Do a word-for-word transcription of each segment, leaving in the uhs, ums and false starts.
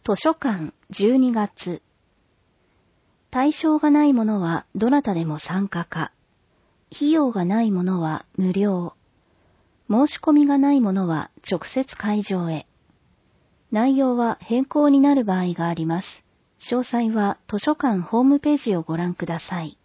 図書館じゅうにがつ。対象がないものはどなたでも参加可。費用がないものは無料。申し込みがないものは直接会場へ。内容は変更になる場合があります。詳細は図書館ホームページをご覧ください。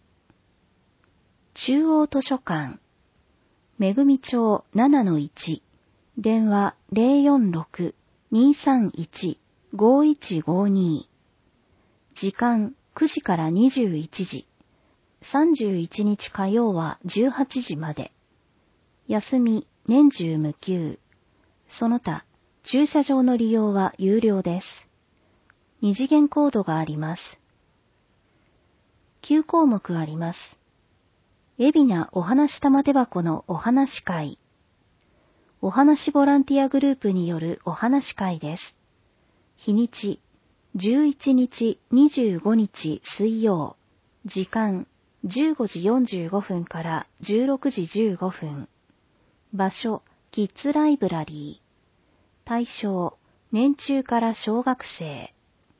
中央図書館、めぐみ町 ななのいち、電話 ゼロよんろく にーさんいち ごいちごに。時間くじからにじゅういちじ。さんじゅういちにち火曜はじゅうはちじまで。休み年中無休。その他、駐車場の利用は有料です。二次元コードがあります。きゅうこうもくあります。海老名お話玉手箱のお話会。お話ボランティアグループによるお話会です。日にち、じゅういちにちにじゅうごにち水曜。時間、じゅうごじよんじゅうごふんからじゅうろくじじゅうごふん。場所、キッズライブラリー。対象、年中から小学生。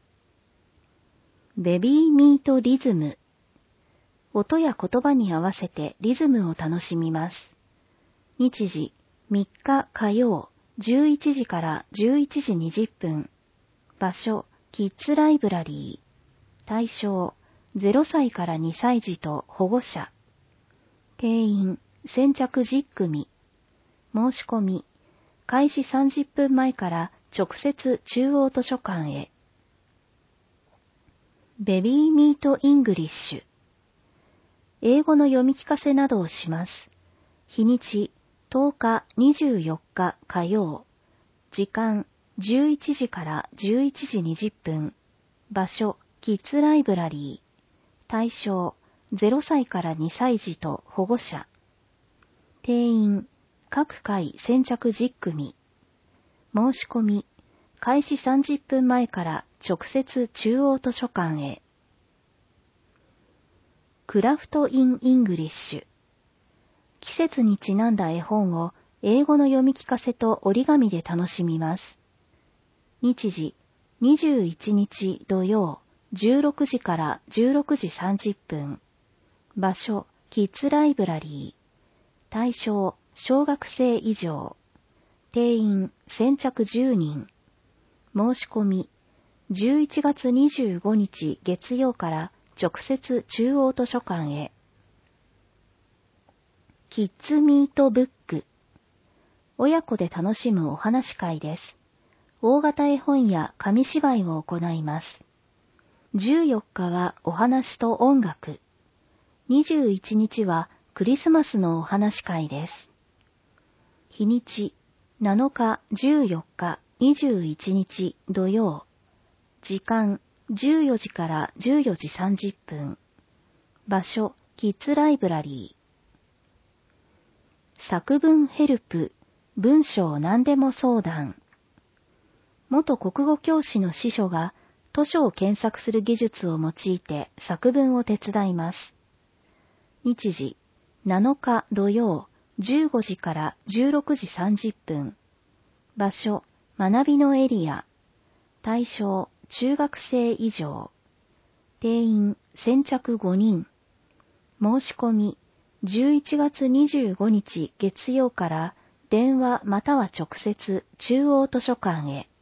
ベビーミートリズム。音や言葉に合わせてリズムを楽しみます。日時、みっか火曜、じゅういちじからじゅういちじにじゅっぷん。場所、キッズライブラリー。対象、ゼロさいからにさいじと保護者。定員、先着じゅっくみ。申し込み、開始さんじゅっぷんまえから直接中央図書館へ。ベビーミートイングリッシュ。英語の読み聞かせなどをします。日にち、とおかにじゅうよっか火曜。時間、じゅういちじからじゅういちじにじゅっぷん。場所、キッズライブラリー。対象、ゼロさいからにさいじと保護者。定員、各回先着じゅっくみ。申し込み、開始さんじゅっぷんまえから直接中央図書館へ。クラフト・イン・イングリッシュ。季節にちなんだ絵本を英語の読み聞かせと折り紙で楽しみます。日時、にじゅういちにち土曜、じゅうろくじからじゅうろくじさんじゅっぷん。場所、キッズライブラリー。対象、小学生以上。定員、先着じゅうにん。申し込み、じゅういちがつにじゅうごにち月曜から直接中央図書館へ。キッズミートブック。親子で楽しむお話会です。大型絵本や紙芝居を行います。じゅうよっかはお話と音楽。にじゅういちにちはクリスマスのお話会です。日にち、なのか、じゅうよっか、にじゅういちにち土曜。時間、じゅうよじからじゅうよじさんじゅっぷん。場所、キッズライブラリー。作文ヘルプ、文章何でも相談。元国語教師の司書が図書を検索する技術を用いて作文を手伝います。日時、なのか土曜、じゅうごじからじゅうろくじさんじゅっぷん。場所、学びのエリア。対象、中学生以上。定員、先着ごにん。申し込み、じゅういちがつにじゅうごにち月曜から電話または直接中央図書館へ。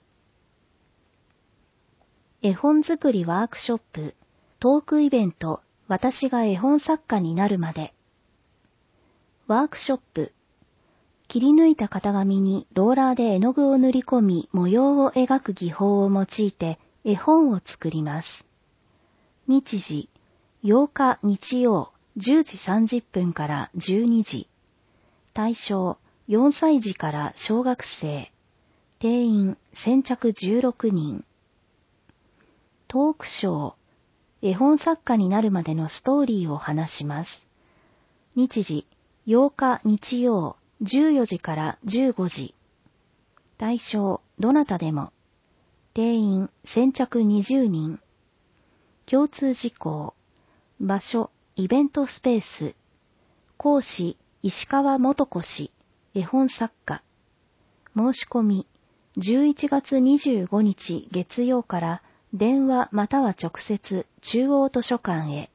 絵本作りワークショップ、トークイベント、私が絵本作家になるまで。ワークショップ。切り抜いた型紙にローラーで絵の具を塗り込み模様を描く技法を用いて絵本を作ります。日時、ようか日曜、じゅうじさんじゅっぷんからじゅうにじ。対象、よんさいじから小学生。定員、先着じゅうろくにん。トークショー。絵本作家になるまでのストーリーを話します。日時、ようか日曜、じゅうよじからじゅうごじ。対象、どなたでも。定員、先着にじゅうにん。共通事項。場所、イベントスペース。講師、石川素子氏、絵本作家。申し込み、 じゅういちがつにじゅうごにち月曜から電話または直接中央図書館へ。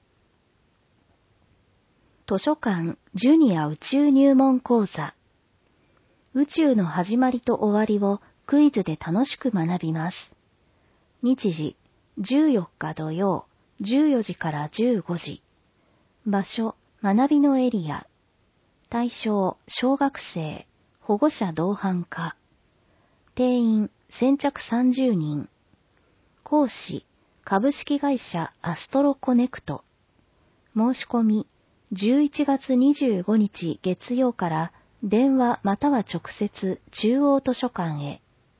図書館ジュニア宇宙入門講座。宇宙の始まりと終わりをクイズで楽しく学びます。日時じゅうよっか土曜じゅうよじからじゅうごじ。場所学びのエリア。対象小学生、保護者同伴化。定員先着さんじゅうにん。講師株式会社アストロコネクト。申し込みじゅういちがつにじゅうごにち月曜から電話または直接中央図書館へ。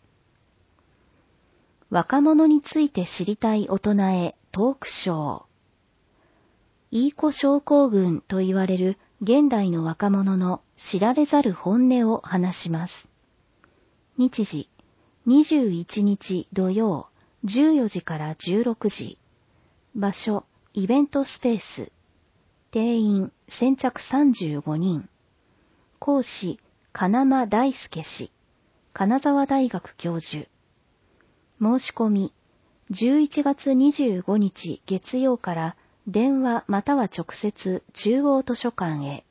若者について知りたい大人へトークショー。いい子症候群と言われる現代の若者の知られざる本音を話します。日時にじゅういちにち土曜じゅうよじからじゅうろくじ。場所イベントスペース。定員先着さんじゅうごにん。講師金間大輔氏、金沢大学教授。申し込みじゅういちがつにじゅうごにち月曜から電話または直接中央図書館へ。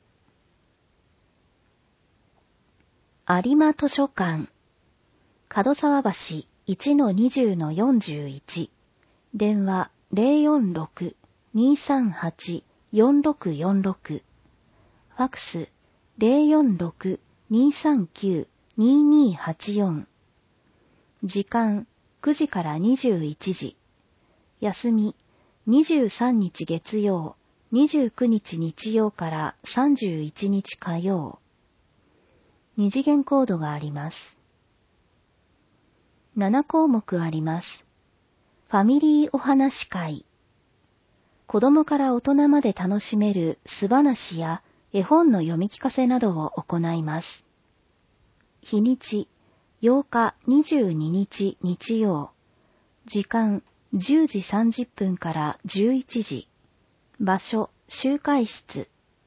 有馬図書館角沢橋 いちのにじゅうのよんじゅういち。電話 ゼロよんろく にさんはち よんろくよんろく。ファクス ゼロよんろく にさんきゅう ににはちよん。時間くじからにじゅういちじ。休みにじゅうさんにち月曜、にじゅうくにち日曜からさんじゅういちにち火曜。二次元コードがあります。ななこうもくあります。ファミリーお話会。子供から大人まで楽しめる素話や絵本の読み聞かせなどを行います。日にちようかにじゅうににち日曜。時間じゅうじさんじゅっぷんからじゅういちじ。場所集会室。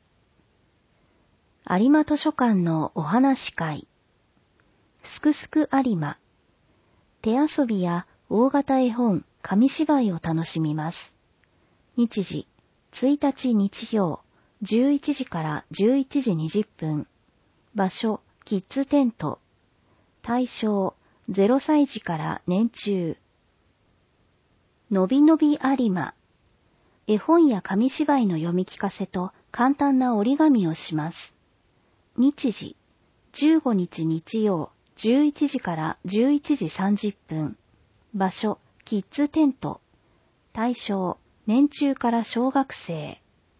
有馬図書館のお話会。すくすく有馬。手遊びや大型絵本、紙芝居を楽しみます。日時ついたち日曜じゅういちじからじゅういちじにじゅっぷん。場所キッズテント。対象ゼロさいじから年中。のびのび有馬。絵本や紙芝居の読み聞かせと簡単な折り紙をします。日時じゅうごにち日曜じゅういちじからじゅういちじさんじゅっぷん。場所キッズテント。対象年中から小学生。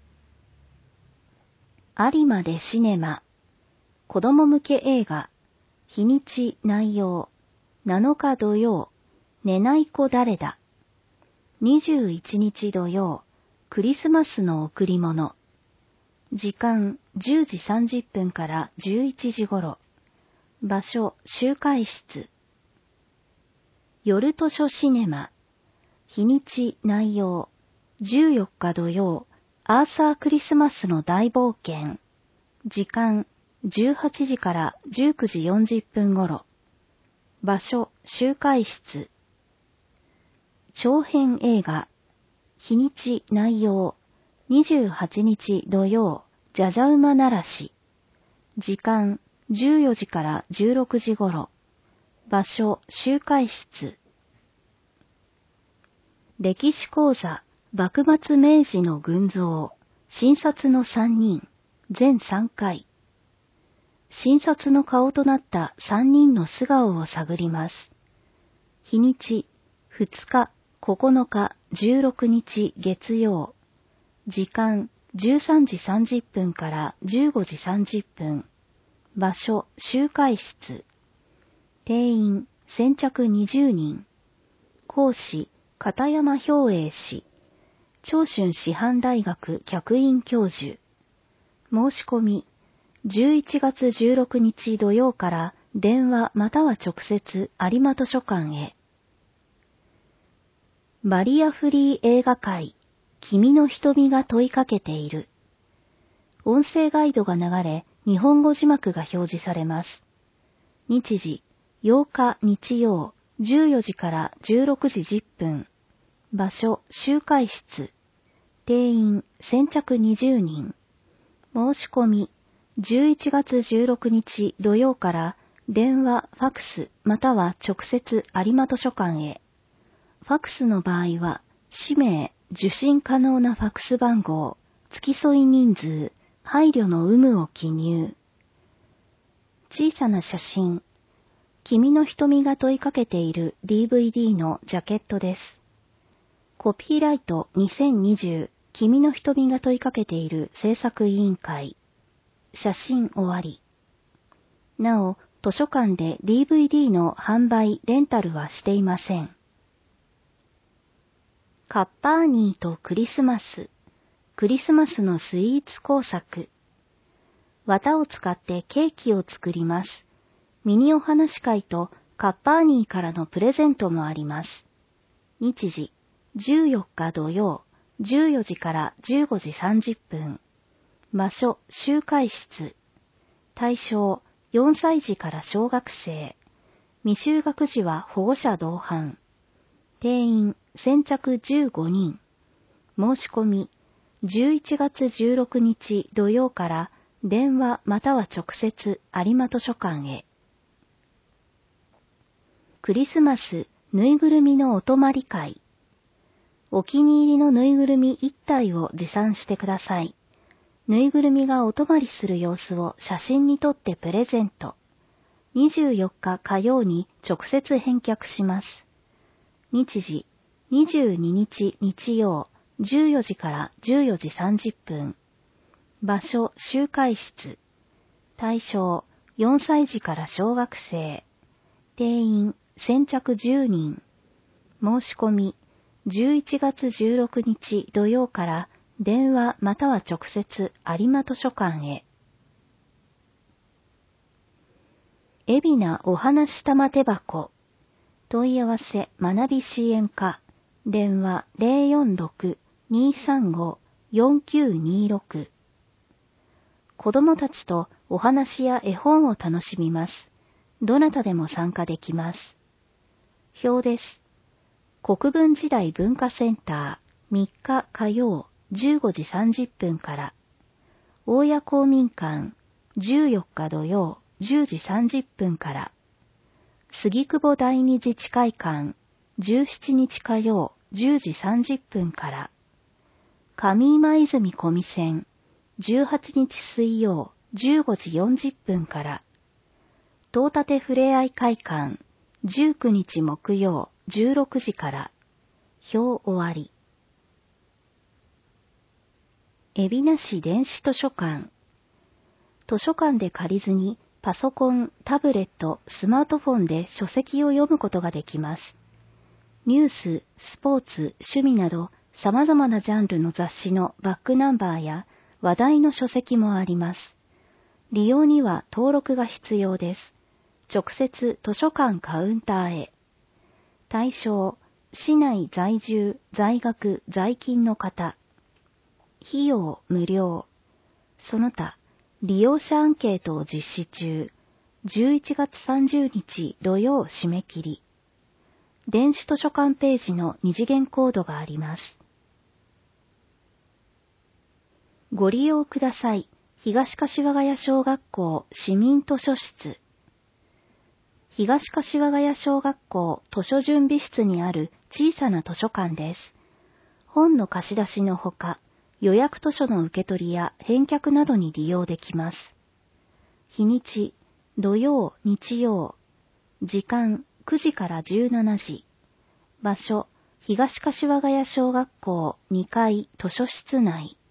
有馬でシネマ。子供向け映画。日にち内容。なのか土曜。寝ない子誰だ。にじゅういちにち土曜。クリスマスの贈り物。時間じゅうじさんじゅっぷんからじゅういちじ頃。場所集会室。夜図書シネマ。日にち内容。じゅうよっか土曜。アーサークリスマスの大冒険。時間じゅうはちじからじゅうくじよんじゅっぷん頃。場所集会室。長編映画。日にち内容。にじゅうはちにち土曜。じゃじゃ馬ならし。時間じゅうよじからじゅうろくじ頃。場所集会室。歴史講座幕末明治の群像。新札のさんにん。全さんかい。新札の顔となったさんにんの素顔を探ります。日にちふつか、ここのか、じゅうろくにち月曜。時間じゅうさんじさんじゅっぷんからじゅうごじさんじゅっぷん。場所集会室。定員先着にじゅうにん。講師片山兵衛氏。長春師範大学客員教授。申し込みじゅういちがつじゅうろくにち土曜から電話または直接有馬図書館へ。バリアフリー映画会。君の瞳が問いかけている。音声ガイドが流れ、日本語字幕が表示されます。日時ようか日曜じゅうよじからじゅうろくじじゅっぷん。場所、集会室。定員、先着にじゅうにん。申し込み、じゅういちがつじゅうろくにち土曜から電話、ファクス、または直接有馬図書館へ。ファクスの場合は、氏名、受信可能なファクス番号、付き添い人数、配慮の有無を記入。小さな写真。君の瞳が問いかけている ディーブイディー のジャケットです。コピーライトにせんにじゅう君の瞳が問いかけている制作委員会。写真終わり。なお、図書館で ディーブイディー の販売、レンタルはしていません。カッパーニーとクリスマス。クリスマスのスイーツ工作。綿を使ってケーキを作ります。ミニお話会とカッパーニーからのプレゼントもあります。日時、じゅうよっか土曜、じゅうよじからじゅうごじさんじゅっぷん。場所、集会室。対象、よんさいじから小学生。未就学児は保護者同伴。定員、先着じゅうごにん。申し込み、じゅういちがつじゅうろくにち土曜から電話または直接有馬図書館へ。クリスマス、ぬいぐるみのお泊まり会。お気に入りのぬいぐるみいったいを持参してください。ぬいぐるみがお泊まりする様子を写真に撮ってプレゼント。にじゅうよっか火曜に直接返却します。日時、にじゅうににち日曜、じゅうよじからじゅうよじさんじゅっぷん。場所、集会室。対象、よんさいじから小学生。定員、先着じゅうにん。申し込み、じゅういちがつじゅうろくにち土曜から電話または直接有馬図書館へ。海老名お話玉手箱。問い合わせ学び支援課。電話 ゼロよんろく にさんご よんきゅうにろく。子供たちとお話や絵本を楽しみます。どなたでも参加できます。表です。国分時代文化センターみっか火曜じゅうごじさんじゅっぷんから。大谷公民館じゅうよっか土曜じゅうじさんじゅっぷんから。杉久保第二自治会館じゅうしちにち火曜じゅうじさんじゅっぷんから。上今泉小見線じゅうはちにち水曜じゅうごじよんじゅっぷんから。東立ふれあい会館じゅうくにち木曜じゅうろくじから。表終わり。海老名市電子図書館。図書館で借りずにパソコン、タブレット、スマートフォンで書籍を読むことができます。ニュース、スポーツ、趣味など様々なジャンルの雑誌のバックナンバーや話題の書籍もあります。利用には登録が必要です。直接図書館カウンターへ。対象、市内在住、在学、在勤の方。費用無料。その他、利用者アンケートを実施中。じゅういちがつさんじゅうにち土曜締め切り。電子図書館ページの二次元コードがあります。ご利用ください。東柏ヶ谷小学校市民図書室。東柏ヶ谷小学校図書準備室にある小さな図書館です。本の貸し出しのほか、予約図書の受け取りや返却などに利用できます。日にち、土曜、日曜。時間、くじからじゅうしちじ。場所、東柏ヶ谷小学校にかい図書室内。